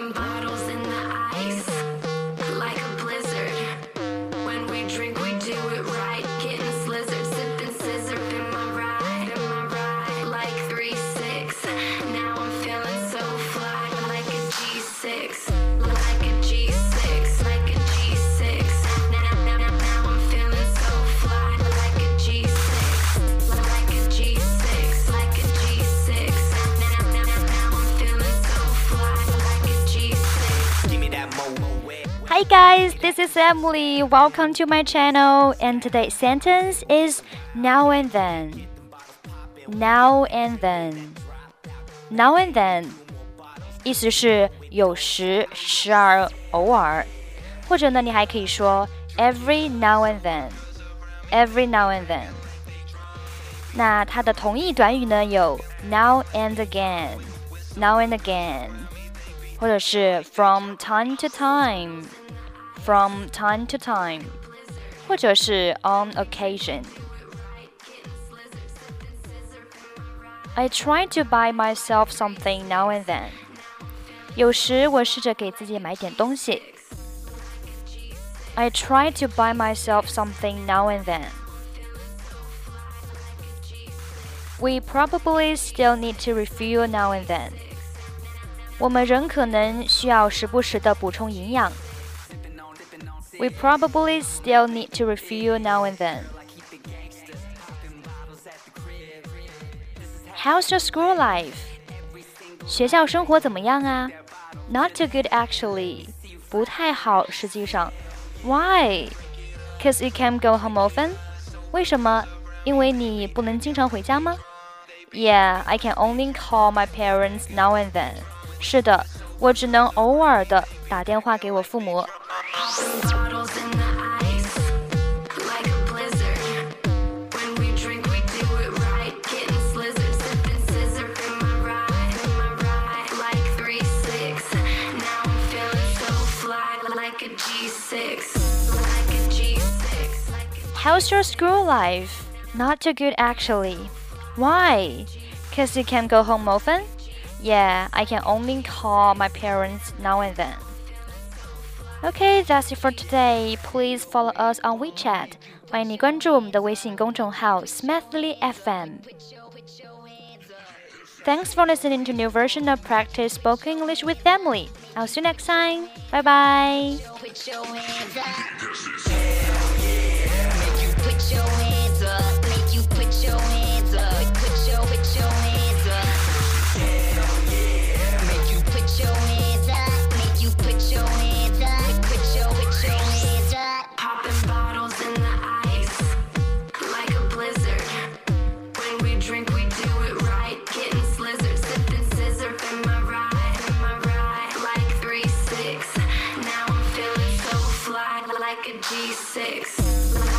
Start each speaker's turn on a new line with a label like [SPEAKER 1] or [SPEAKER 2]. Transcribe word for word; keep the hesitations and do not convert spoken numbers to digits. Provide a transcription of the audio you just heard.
[SPEAKER 1] Popping bottles in the ice like a blizzard. When we drink, we do it right. Getting slizzard, sipping scissor in my ride, in my ride. Like three six. Now I'm feeling so fly, like a G six, like a G six, like a G six. Now, now, now, now I'm feeling so fly, like a G six, like a G six, like a G six. Now, now, now, now I'm feeling so fly, like a G six.
[SPEAKER 2] Give me that mo.
[SPEAKER 3] Hi guys, this is Emily. Welcome to my channel. And today's sentence is now and then. Now and then. Now and then. 意思是有时、时而、偶尔，或者呢，你还可以说 every now and then。Every now and then。那它的同义短语呢有 now and again。Now and again。或者是 from time to time。From time to time， 或者是 on occasion。 I try to buy myself something now and then。 有时我试着给自己买点东西。 I try to buy myself something now and then。 We probably still need to refuel now and then。 我们仍可能需要时不时的补充营养。We probably still need to refuel now and then. How's your school life? 学校生活怎么样啊？ Not too good actually. 不太好，实际上。Why? Cause you can't go home often. 为什么？因为你不能经常回家吗？ Yeah, I can only call my parents now and then. 是的，我只能偶尔的打电话给我父母。
[SPEAKER 1] Bottles in the ice like a blizzard. When we drink, we do it right. Getting slizzard, sipping scissor in my ride, in my ride. Like three six. Now I'm feeling so fly, like a G six, like a G six, like a
[SPEAKER 3] How's your school life? Not too good actually. Why? Cause you can't go home often? Yeah, I can only call my parents now and then. Okay, that's it for today. Please follow us on WeChat. 欢迎你关注我们的微信公众号 Smithly F M. Thanks for listening to new version of Practice Spoken English with Emily. I'll see you next time. Bye bye.
[SPEAKER 1] put your hands up. Make you put your hands up. Make you put your hands up. Put your, put your hands up. Make you put your hands up. Make you put your hands up. Put your, put your hands up. Popping bottles in the ice like a blizzard. When we drink, we do it right. Getting slizzard, sipping scissor in my ride, in my ride. Like three six. Now I'm feeling so fly, like a G six.